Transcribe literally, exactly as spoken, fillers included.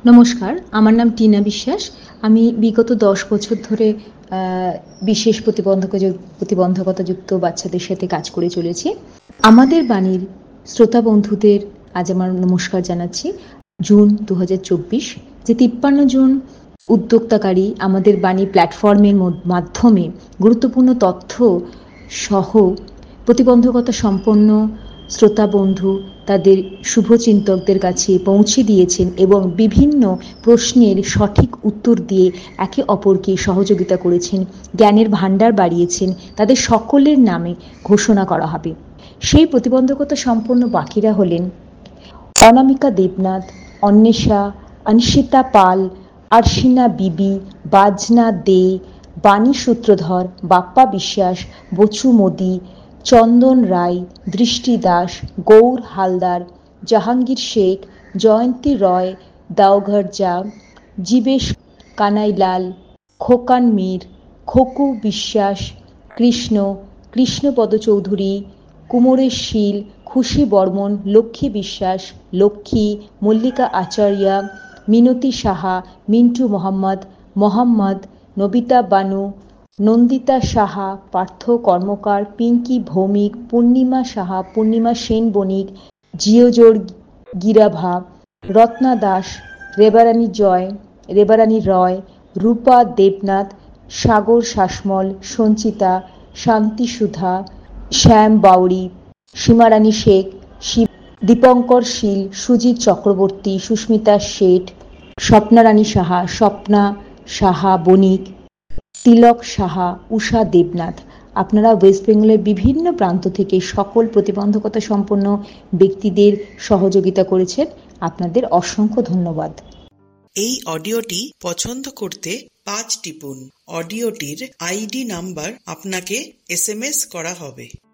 নমস্কার, আমার নাম টিনা বিশ্বাস। আমি বিগত দশ বছর ধরে বিশেষ প্রতিবন্ধক প্রতিবন্ধকতাযুক্ত বাচ্চাদের সাথে কাজ করে চলেছি। আমাদের বাণীর শ্রোতা বন্ধুদের আজ আমার নমস্কার জানাচ্ছি। জুন দু হাজার চব্বিশ যে তিপ্পান্ন জন উদ্যোক্তাকারী আমাদের বাণী প্ল্যাটফর্মের মাধ্যমে গুরুত্বপূর্ণ তথ্য সহ প্রতিবন্ধকতা সম্পন্ন শ্রোতা বন্ধু তাদের শুভচিন্তকদের কাছে পৌঁছে দিয়েছেন এবং বিভিন্ন প্রশ্নের সঠিক উত্তর দিয়ে একে অপরকে সহযোগিতা করেছেন, জ্ঞানের ভাণ্ডার বাড়িয়েছেন, তাদের সকলের নামে ঘোষণা করা হবে। সেই প্রতিবন্ধকতা সম্পন্ন বাকিরা হলেন অনামিকা দেবনাথ, অন্বেষা, অনিশিতা পাল, আরশিনা বিবি, বাজনা দে, বাণী সূত্রধর, বাপ্পা বিশ্বাস, বচু মোদি, চন্দন রায়, দৃষ্টি দাস, গৌর হালদার, জাহাঙ্গীর শেখ, জয়ন্তী রয়, দাওঘরজা, জীবেশ কানাইলাল, খোকান মীর, খোকু বিশ্বাস, কৃষ্ণ, কৃষ্ণপদ চৌধুরী, কুমোরেশ শীল, খুশি বর্মন, লক্ষ্মী বিশ্বাস, লক্ষ্মী, মল্লিকা আচার্যা, মিনতি সাহা, মিন্টু মোহাম্মদ, মোহাম্মদ, নবিতা বানু, নন্দিতা সাহা, পার্থ কর্মকার, পিঙ্কি ভৌমিক, পূর্ণিমা সাহা, পূর্ণিমা সেন বণিক, জিওজোর গিরাভা, রত্না দাস, রেবারানী জয়, রেবারানী রয়, রূপা দেবনাথ, সাগর শাসমল, সঞ্চিতা, শান্তি সুধা, শ্যাম বাউরি, সীমারানী শেখ, দীপঙ্কর শীল, সুজিত চক্রবর্তী, সুস্মিতা শেঠ, স্বপ্নারানী সাহা, স্বপ্না সাহা বণিক, তিলক সাহা, উষা দেবনাথ। আপনারা ওয়েস্ট বেঙ্গলের বিভিন্ন প্রান্ত থেকে সকল প্রতিবন্ধকতা সম্পন্ন ব্যক্তিদের সহযোগিতা করেছেন। আপনাদের অসংখ্য ধন্যবাদ। এই অডিওটি পছন্দ করতে পাঁচ টিপুন। অডিওটির আইডি নাম্বার আপনাকে এস এম এস করা হবে।